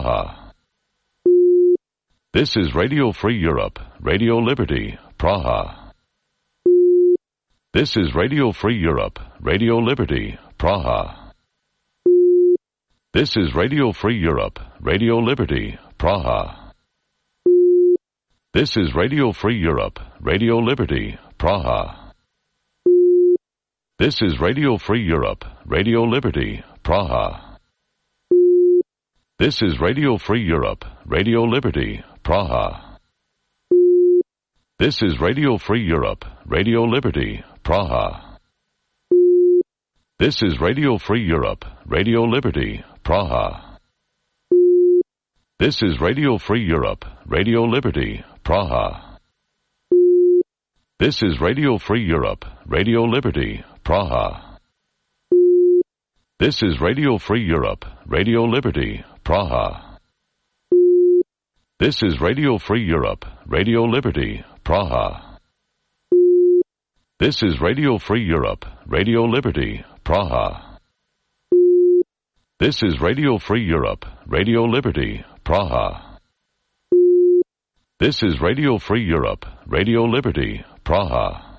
Praha. This is Radio Free Europe, Radio Liberty, Praha. This is Radio Free Europe, Radio Liberty, Praha. This is Radio Free Europe, Radio Liberty, Praha. This is Radio Free Europe, Radio Liberty, Praha. This is Radio Free Europe, Radio Liberty, Praha. This is Radio Free Europe, Radio Liberty, Praha. This is Radio Free Europe, Radio Liberty, Praha. This is Radio Free Europe, Radio Liberty, Praha. This is Radio Free Europe, Radio Liberty, Praha. This is Radio Free Europe, Radio Liberty, Praha. This is Radio Free Europe, Radio Liberty, Praha. This is Radio Free Europe, Radio Liberty, Praha. This is Radio Free Europe, Radio Liberty, Praha. This is Radio Free Europe, Radio Liberty, Praha. This is Radio Free Europe, Radio Liberty, Praha.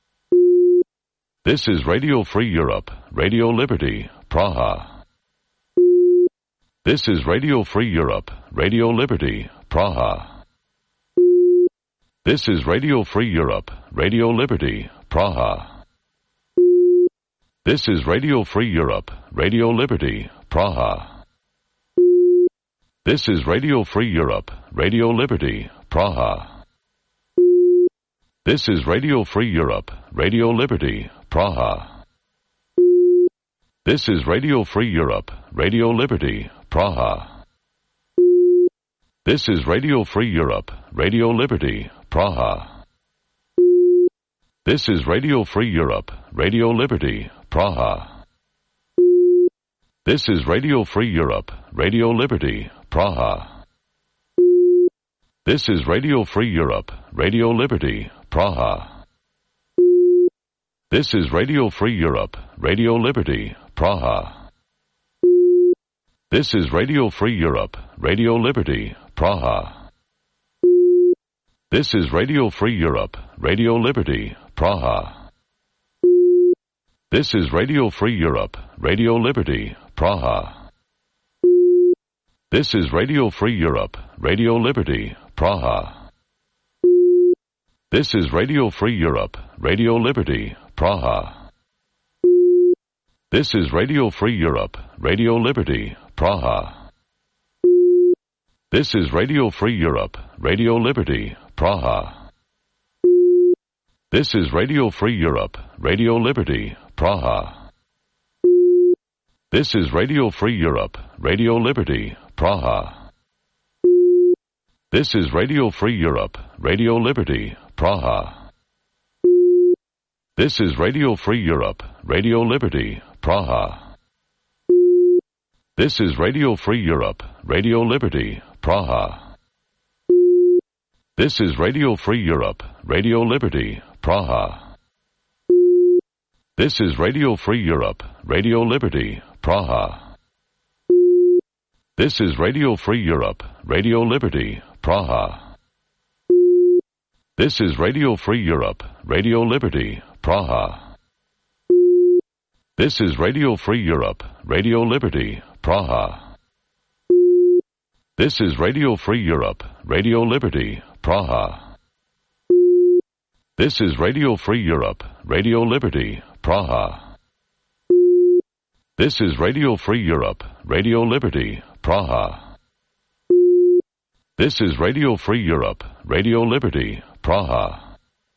This is Radio Free Europe, Radio Liberty, Praha. This is Radio Free Europe, Radio Liberty, Praha. This is Radio Free Europe, Radio Liberty, Praha. This is Radio Free Europe, Radio Liberty, Praha. This is Radio Free Europe, Radio Liberty, Praha. This is Radio Free Europe, Radio Liberty, Praha. This is Radio Free Europe, Radio Liberty, Praha. This is Radio Free Europe, Radio Liberty, Praha. This is Radio Free Europe, Radio Liberty, Praha. This is Radio Free Europe, Radio Liberty, Praha. This is Radio Free Europe, Radio Liberty, Praha. This is Radio Free Europe, Radio Liberty, Praha. This is Radio Free Europe, Radio Liberty, Praha. This is Radio Free Europe, Radio Liberty, Praha. This is Radio Free Europe, Radio Liberty, Praha. This is Radio Free Europe, Radio Liberty, Praha. This is Radio Free Europe, Radio Liberty, Praha. This is Radio Free Europe, Radio Liberty, Praha. This is Radio Free Europe, Radio Liberty, Praha. This is Radio Free Europe, Radio Liberty, Praha. This is Radio Free Europe, Radio Liberty, Praha. This is Radio Free Europe, Radio Liberty, Praha. This is Radio Free Europe, Radio Liberty, Praha. This is Radio Free Europe, Radio Liberty, Praha. This is Radio Free Europe, Radio Liberty, Praha. This is Radio Free Europe, Radio Liberty, Praha. This is Radio Free Europe, Radio Liberty, Praha. This is Radio Free Europe, Radio Liberty, Praha. This is Radio Free Europe, Radio Liberty, Praha. This is Radio Free Europe, Radio Liberty, Praha. This is Radio Free Europe, Radio Liberty, Praha. This is Radio Free Europe, Radio Liberty, Praha. This is Radio Free Europe, Radio Liberty, Praha.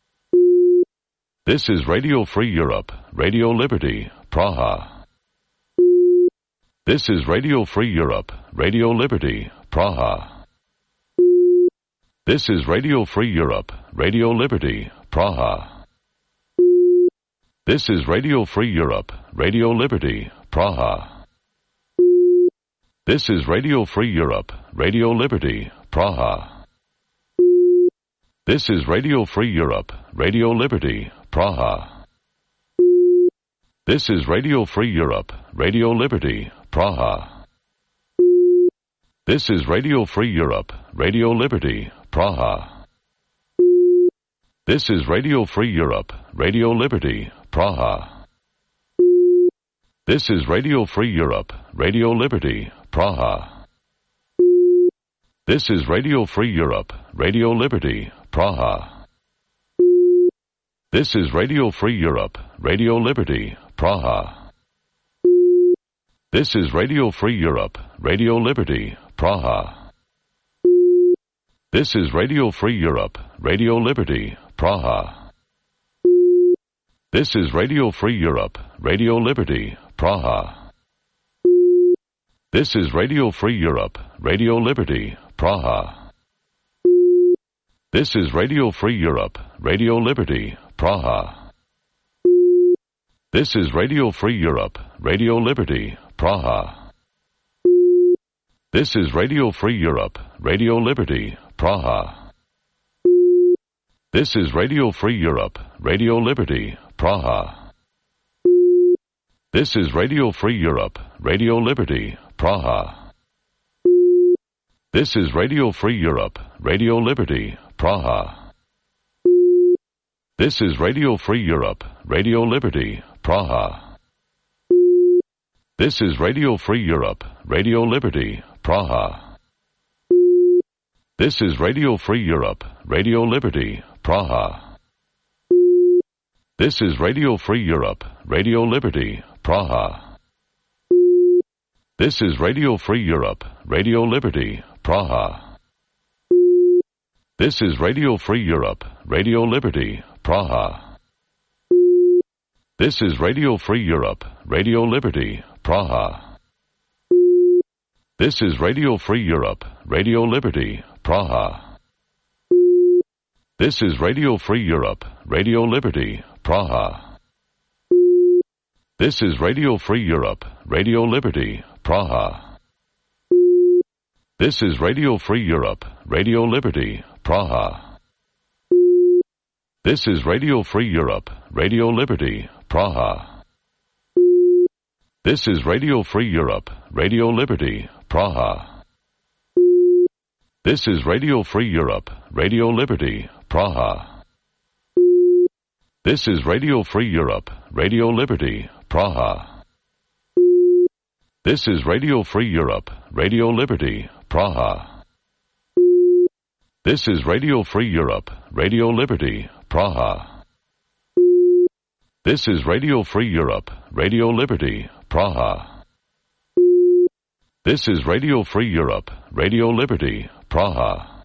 This is Radio Free Europe, Radio Liberty, Praha. This is Radio Free Europe, Radio Liberty, Praha. This is Radio Free Europe, Radio Liberty, Praha. This is Radio Free Europe, Radio Liberty, Praha. This is Radio Free Europe, Radio Liberty, Praha. This is Radio Free Europe, Radio Liberty, Praha. This is Radio Free Europe, Radio Liberty, Praha. This is Radio Free Europe, Radio Liberty, Praha. This is Radio Free Europe, Radio Liberty, Praha. This is Radio Free Europe, Radio Liberty, Praha. This is Radio Free Europe, Radio Liberty, Praha. This is Radio Free Europe, Radio Liberty, Praha. This is Radio Free Europe, Radio Liberty, Praha. This is Radio Free Europe, Radio Liberty, Praha. This is Radio Free Europe, Radio Liberty, Praha. This is Radio Free Europe, Radio Liberty, Praha. This is Radio Free Europe, Radio Liberty, Praha. This is Radio Free Europe, Radio Liberty, Praha. This is Radio Free Europe, Radio Liberty, Praha. This is Radio Free Europe, Radio Liberty, Praha. This is Radio Free Europe, Radio Liberty, Praha. This is Radio Free Europe, Radio Liberty, Praha. This is Radio Free Europe, Radio Liberty, Praha. This is Radio Free Europe, Radio Liberty, Praha. This is Radio Free Europe, Radio Liberty, Praha. This is Radio Free Europe, Radio Liberty, Praha. This is Radio Free Europe, Radio Liberty, Praha. This is Radio Free Europe, Radio Liberty, Praha. This is Radio Free Europe, Radio Liberty, Praha. This is Radio Free Europe, Radio Liberty, Praha. This is Radio Free Europe, Radio Liberty, Praha. This is Radio Free Europe, Radio Liberty, Praha. This is Radio Free Europe, Radio Liberty, Praha. This is Radio Free Europe, Radio Liberty, Praha. This is Radio Free Europe, Radio Liberty, Praha. This is Radio Free Europe, Radio Liberty, Praha. This is Radio Free Europe, Radio Liberty, Praha. This is Radio Free Europe, Radio Liberty, Praha. This is Radio Free Europe, Radio Liberty, Praha. This is Radio Free Europe, Radio Liberty, Praha. This is Radio Free Europe, Radio Liberty, Praha.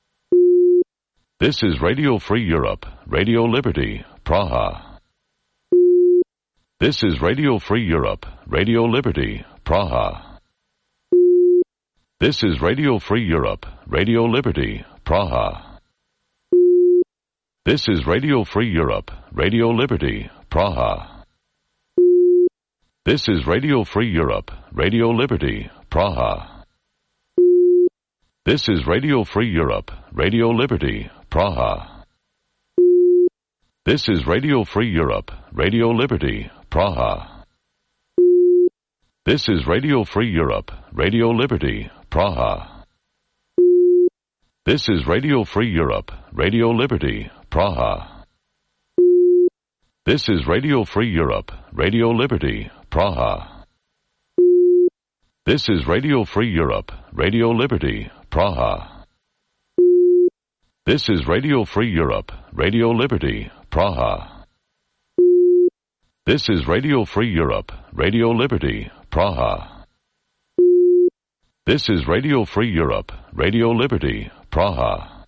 This is Radio Free Europe, Radio Liberty, Praha. This is Radio Free Europe, Radio Liberty, Praha. This is Radio Free Europe, Radio Liberty, Praha. This is Radio Free Europe, Radio Liberty, Praha. This is Radio Free Europe, Radio Liberty, Praha. This is Radio Free Europe, Radio Liberty, Praha. This is Radio Free Europe, Radio Liberty, Praha. This is Radio Free Europe, Radio Liberty, Praha. This is Radio Free Europe, Radio Liberty, Praha. This is Radio Free Europe, Radio Liberty, Praha. This is Radio Free Europe, Radio Liberty, Praha. This is Radio Free Europe, Radio Liberty, Praha. This is Radio Free Europe, Radio Liberty, Praha. This is Radio Free Europe, Radio Liberty, Praha.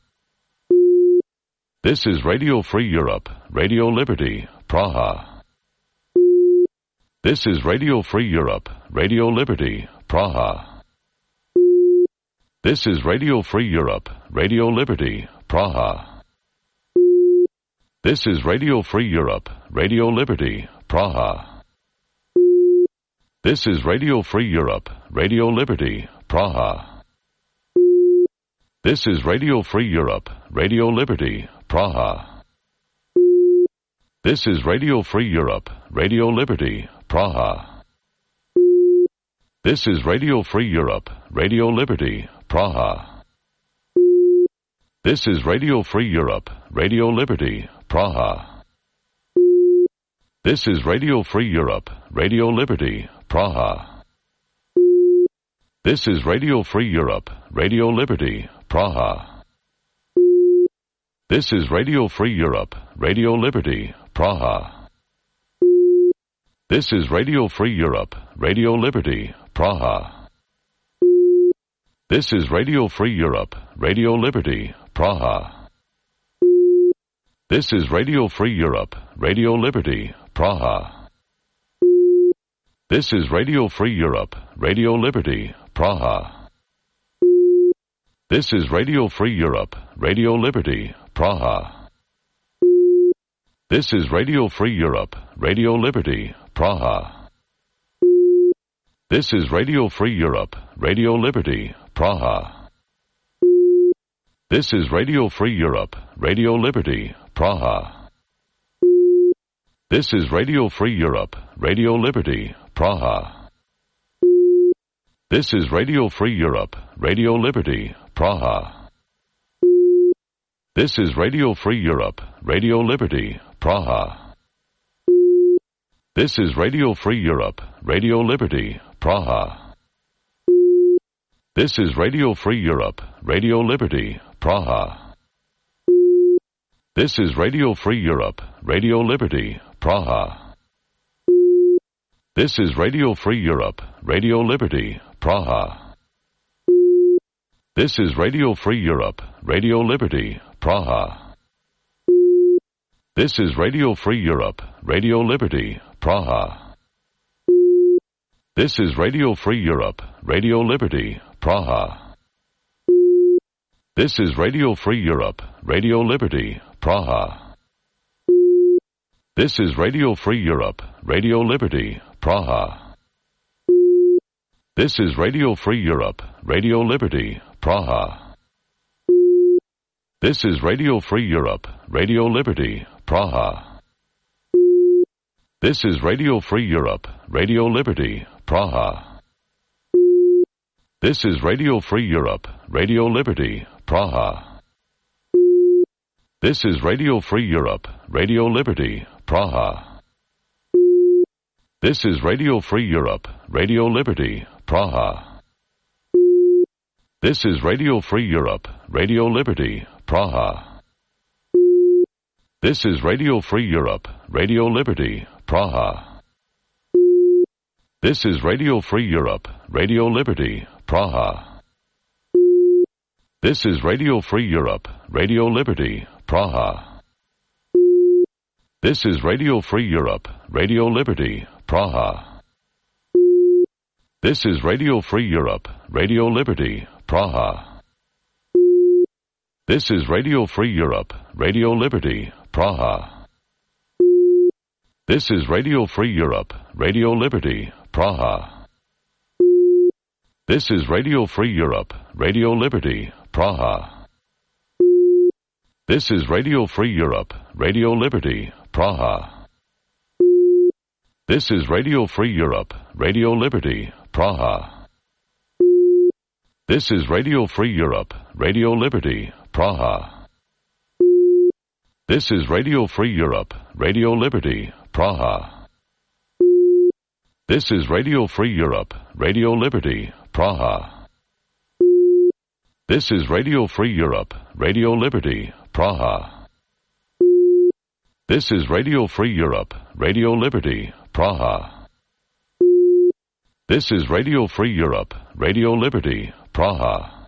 This is Radio Free Europe, Radio Liberty, Praha. This is Radio Free Europe, Radio Liberty, Praha. This is Radio Free Europe, Radio Liberty, Praha. This is Radio Free Europe, Radio Liberty, Praha. This is Radio Free Europe, Radio Liberty, Praha. This is Radio Free Europe, Radio Liberty, Praha. This is Radio Free Europe, Radio Liberty, Praha. This is Radio Free Europe, Radio Liberty, Praha. This is Radio Free Europe, Radio Liberty, Praha. This is Radio Free Europe, Radio Liberty, Praha. This is Radio Free Europe, Radio Liberty, Praha. This is Radio Free Europe, Radio Liberty, Praha. This is Radio Free Europe, Radio Liberty, Praha. This is Radio Free Europe, Radio Liberty, Praha. This is Radio Free Europe, Radio Liberty, Praha. This is Radio Free Europe, Radio Liberty, Praha. This is Radio Free Europe, Radio Liberty, Praha. This is Radio Free Europe, Radio Liberty, Praha. This is Radio Free Europe, Radio Liberty, Praha. This is Radio Free Europe, Radio Liberty, Praha. This is Radio Free Europe, Radio Liberty, Praha. This is Radio Free Europe, Radio Liberty, Praha. This is Radio Free Europe, Radio Liberty, Praha. This is Radio Free Europe, Radio Liberty, Praha. This is Radio Free Europe, Radio Liberty, Praha. This is Radio Free Europe, Radio Liberty, Praha. This is Radio Free Europe, Radio Liberty, Praha. This is Radio Free Europe, Radio Liberty, Praha. This is Radio Free Europe, Radio Liberty, Praha. This is Radio Free Europe, Radio Liberty, Praha. This is Radio Free Europe, Radio Liberty, Praha. This is Radio Free Europe, Radio Liberty, Praha. This is Radio Free Europe, Radio Liberty, Praha. This is Radio Free Europe, Radio Liberty, Praha. This is Radio Free Europe, Radio Liberty, Praha. This is Radio Free Europe, Radio Liberty, Praha. This is Radio Free Europe, Radio Liberty, Praha. This is Radio Free Europe, Radio Liberty, Praha. This is Radio Free Europe, Radio Liberty, Praha. This is Radio Free Europe, Radio Liberty, Praha. This is Radio Free Europe, Radio Liberty, Praha. This is Radio Free Europe, Radio Liberty, Praha. This is Radio Free Europe, Radio Liberty, Praha. This is Radio Free Europe, Radio Liberty, Praha. This is Radio Free Europe, Radio Liberty, Praha. This is Radio Free Europe, Radio Liberty, Praha. This is Radio Free Europe, Radio Liberty, Praha. This is Radio Free Europe, Radio Liberty, Praha. This is Radio Free Europe, Radio Liberty, Praha. This is Radio Free Europe, Radio Liberty, Praha. This is Radio Free Europe, Radio Liberty, Praha. This is Radio Free Europe, Radio Liberty, Praha. This is Radio Free Europe, Radio Liberty, Praha. This is Radio Free Europe, Radio Liberty, Praha. This is Radio Free Europe, Radio Liberty, Praha.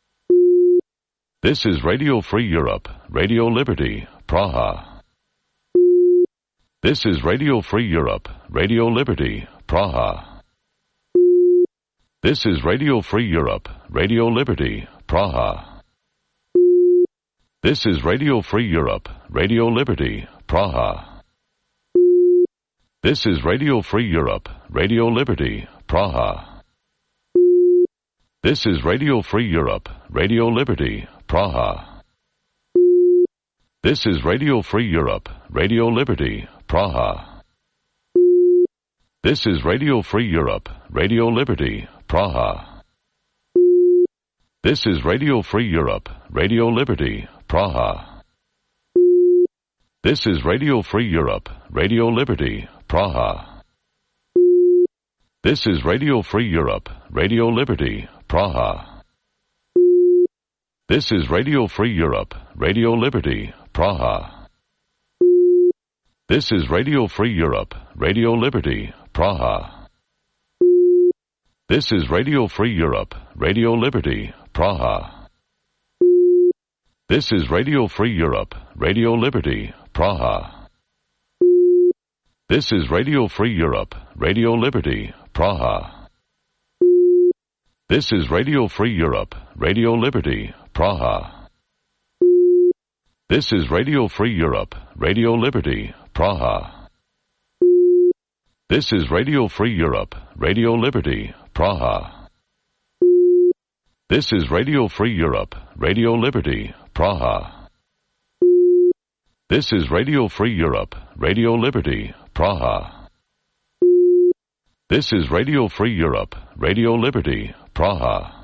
This is Radio Free Europe, Radio Liberty, Praha. This is Radio Free Europe, Radio Liberty, Praha. This is Radio Free Europe, Radio Liberty, Praha. This is Radio Free Europe, Radio Liberty, Praha. This is Radio Free Europe, Radio Liberty, Praha. This is Radio Free Europe, Radio Liberty, Praha. This is Radio Free Europe, Radio Liberty, Praha. This is Radio Free Europe, Radio Liberty, Praha. This is Radio Free Europe, Radio Liberty, Praha. This is Radio Free Europe, Radio Liberty, Praha. This is Radio Free Europe, Radio Liberty, Praha. This is Radio Free Europe, Radio Liberty, Praha. This is Radio Free Europe, Radio Liberty, Praha. This is Radio Free Europe, Radio Liberty, Praha. This is Radio Free Europe, Radio Liberty, Praha. This is Radio Free Europe, Radio Liberty, Praha. This is Radio Free Europe, Radio Liberty, Praha. This is Radio Free Europe, Radio Liberty, Praha. This is Radio Free Europe, Radio Liberty, Praha. This is Radio Free Europe, Radio Liberty, Praha. This is Radio Free Europe, Radio Liberty, Praha. This is Radio Free Europe, Radio Liberty, Praha.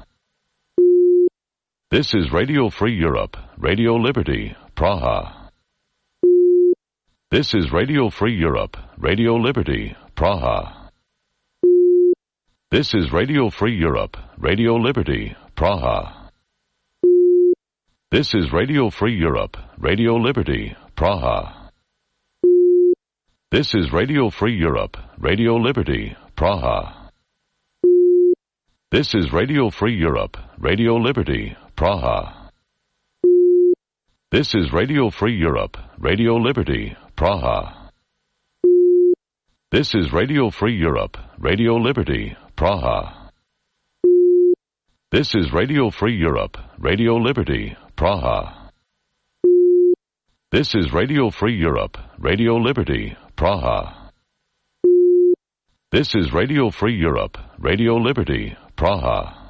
This is Radio Free Europe, Radio Liberty, Praha. This is Radio Free Europe, Radio Liberty, Praha. This is Radio Free Europe, Radio Liberty, Praha. This is Radio Free Europe, Radio Liberty, Praha. This is Radio Free Europe, Radio Liberty, Praha. This is Radio Free Europe, Radio Liberty, Praha. This is Radio Free Europe, Radio Liberty, Praha. This is Radio Free Europe, Radio Liberty, Praha. This is Radio Free Europe, Radio Liberty, Praha. This is Radio Free Europe, Radio Liberty, Praha. This is Radio Free Europe, Radio Liberty, Praha.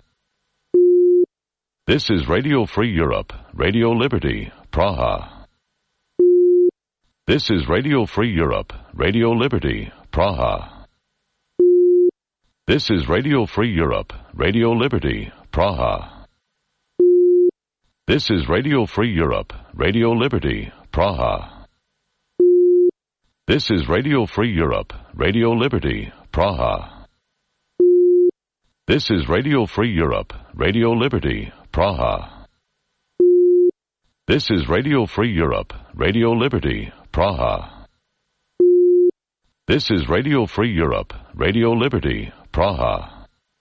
This is Radio Free Europe, Radio Liberty, Praha. This is Radio Free Europe, Radio Liberty, Praha. This is Radio Free Europe, Radio Liberty, Praha. This is Radio Free Europe, Radio Liberty, Praha. This is Radio Free Europe, Radio Liberty, Praha. This is Radio Free Europe, Radio Liberty, Praha. This is Radio Free Europe, Radio Liberty, Praha. This is Radio Free Europe, Radio Liberty, Praha.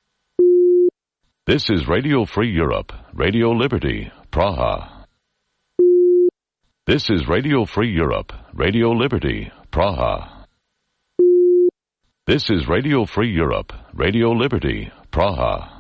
This is Radio Free Europe, Radio Liberty, Praha. This is Radio Free Europe, Radio Liberty, Praha. This is Radio Free Europe, Radio Liberty, Praha.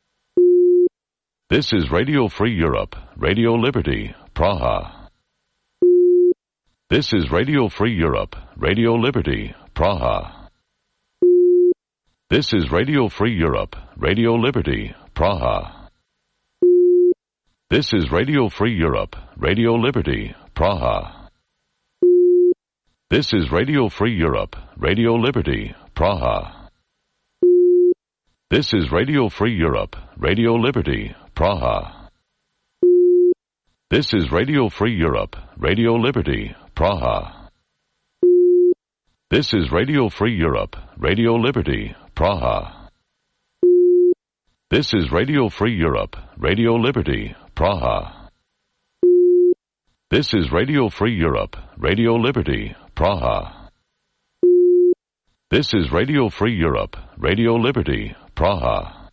This is Radio Free Europe, Radio Liberty, Praha. This is Radio Free Europe, Radio Liberty, Praha. This is Radio Free Europe, Radio Liberty, Praha. This is Radio Free Europe, Radio Liberty, Praha. This is Radio Free Europe, Radio Liberty, Praha. This is Radio Free Europe, Radio Liberty, Praha. This is Radio Free Europe, Radio Liberty, Praha. This is Radio Free Europe, Radio Liberty, Praha. This is Radio Free Europe, Radio Liberty, Praha. This is Radio Free Europe, Radio Liberty, Praha. This is Radio Free Europe, Radio Liberty, Praha.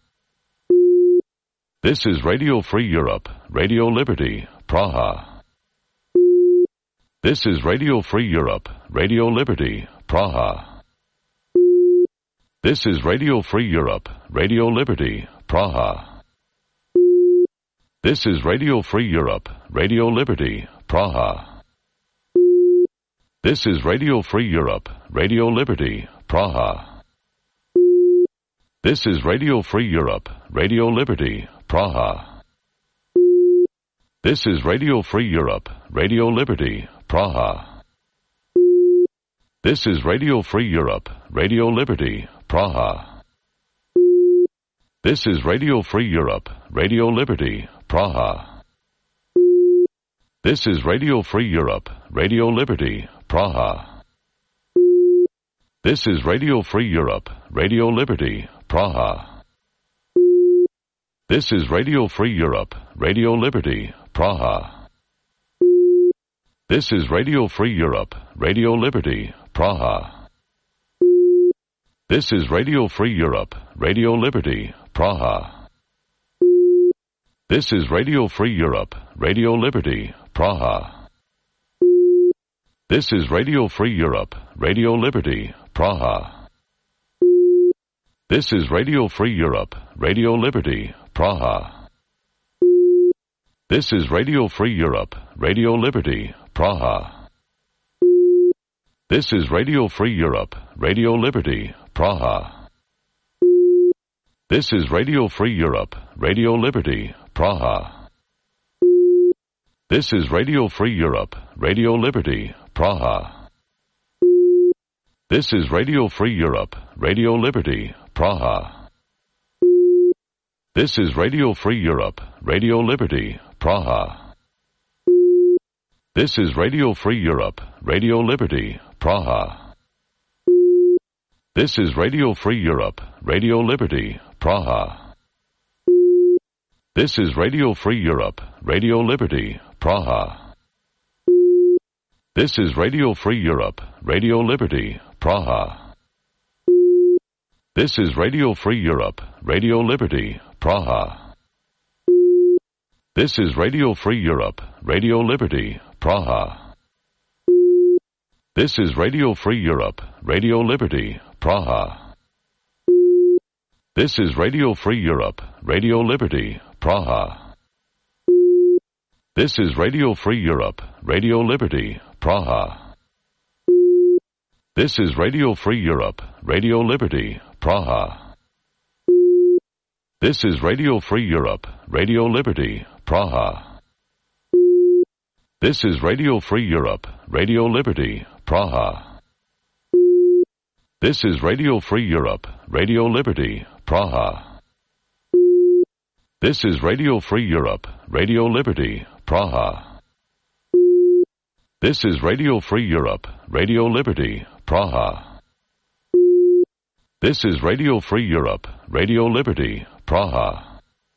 This is Radio Free Europe, Radio Liberty, Praha. This is Radio Free Europe, Radio Liberty, Praha. This is Radio Free Europe, Radio Liberty, Praha. This is Radio Free Europe, Radio Liberty, Praha. This is Radio Free Europe, Radio Liberty, Praha. This is Radio Free Europe, Radio Liberty, Praha. This is Radio Free Europe, Radio Liberty, Praha. This is Radio Free Europe, Radio Liberty, Praha. This is Radio Free Europe, Radio Liberty, Praha. This is Radio Free Europe, Radio Liberty, Praha. This is Radio Free Europe, Radio Liberty, Praha. This is Radio Free Europe, Radio Liberty, Praha. This is Radio Free Europe, Radio Liberty, Praha. This is Radio Free Europe, Radio Liberty, Praha. This is Radio Free Europe, Radio Liberty, Praha. This is Radio Free Europe, Radio Liberty, Praha. This is Radio Free Europe, Radio Liberty, Praha. This is Radio Free Europe, Radio Liberty, Praha. This is Radio Free Europe, Radio Liberty, Praha. This is Radio Free Europe, Radio Liberty, Praha. This is Radio Free Europe, Radio Liberty, Praha. This is Radio Free Europe, Radio Liberty, Praha. This is Radio Free Europe, Radio Liberty, Praha. This is Radio Free Europe, Radio Liberty, Praha. This is Radio Free Europe, Radio Liberty, Praha. This is Radio Free Europe, Radio Liberty, Praha. This is Radio Free Europe, Radio Liberty, Praha. This is Radio Free Europe, Radio Liberty, Praha. This is Radio Free Europe, Radio Liberty, Praha. This is Radio Free Europe, Radio Liberty, Praha. This is Radio Free Europe, Radio Liberty, Praha. This is Radio Free Europe, Radio Liberty, Praha. This is Radio Free Europe, Radio Liberty, Praha. This is Radio Free Europe, Radio Liberty, Praha. This is Radio Free Europe, Radio Liberty, Praha. This is Radio Free Europe, Radio Liberty, Praha. This is Radio Free Europe, Radio Liberty, Praha. This is Radio Free Europe, Radio Liberty, Praha. This is Radio Free Europe, Radio Liberty, Praha.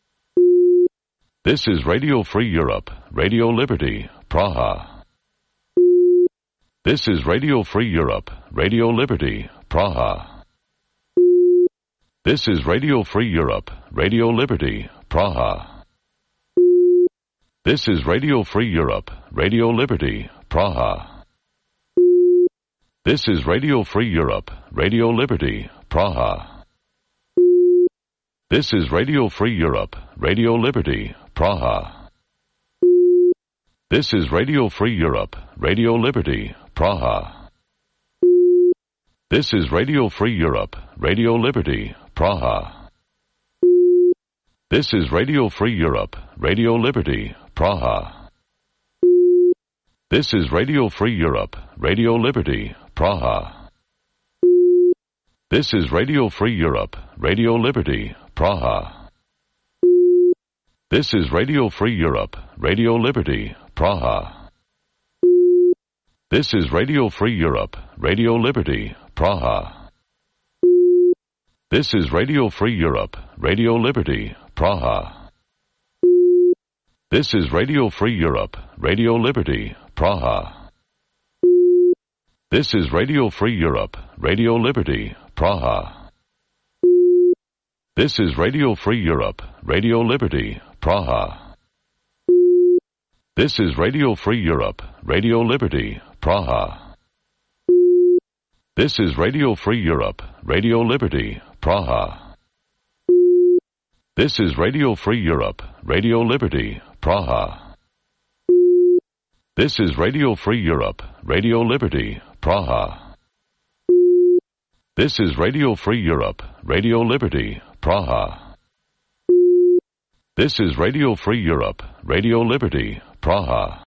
This is Radio Free Europe, Radio Liberty, Praha. This is Radio Free Europe, Radio Liberty, Praha. This is Radio Free Europe, Radio Liberty, Praha. This is Radio Free Europe, Radio Liberty, Praha. This is Radio Free Europe, Radio Liberty, Praha. This is Radio Free Europe, Radio Liberty, Praha. This is Radio Free Europe, Radio Liberty, Praha. This is Radio Free Europe, Radio Liberty, Praha. This is Radio Free Europe, Radio Liberty, Praha. This is Radio Free Europe, Radio Liberty, Praha. This is Radio Free Europe, Radio Liberty, Praha. This is Radio Free Europe, Radio Liberty, Praha. This is Radio Free Europe, Radio Liberty, Praha. This is Radio Free Europe, Radio Liberty, Praha. This is Radio Free Europe, Radio Liberty, Praha. This is Radio Free Europe, Radio Liberty, Praha. This is Radio Free Europe, Radio Liberty, Praha. This is Radio Free Europe, Radio Liberty, Praha. This is Radio Free Europe, Radio Liberty, Praha. This is Radio Free Europe, Radio Liberty, Praha. This is Radio Free Europe, Radio Liberty, Praha. This is Radio Free Europe, Radio Liberty, Praha. This is Radio Free Europe, Radio Liberty, Praha.